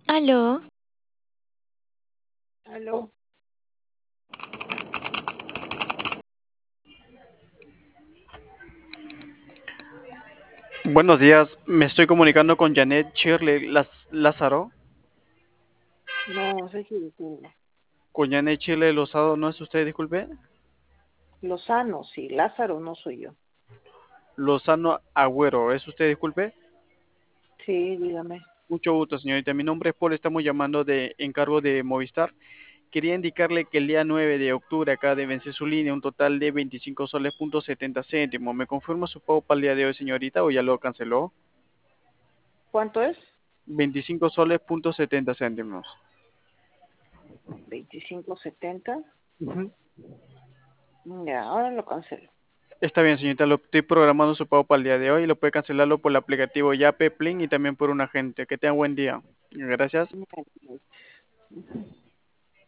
Aló, Aló, Buenos días, me estoy comunicando con Janet Shirley Lázaro. no, soy Filipinas. Con Janet Shirley Lozado, ¿no es usted, disculpe? Lozano, sí, Lázaro no soy yo. Lozano Agüero, ¿es usted, disculpe? Sí, dígame. Mucho gusto, señorita. Mi nombre es Paul, estamos llamando de encargo de Movistar. Quería indicarle que el día 9 de octubre acá de vencer su línea un total de 25 soles punto 70 céntimos. ¿Me confirma su pago para el día de hoy, señorita, o ya lo canceló? ¿Cuánto es? 25 soles punto 70 céntimos. 25.70. Ujú. Ya, ahora lo cancelo. Está bien, señorita, lo estoy programando su pago para el día de hoy y lo puede cancelarlo por el aplicativo Yape, Plin y también por un agente. Que tenga buen día. Gracias.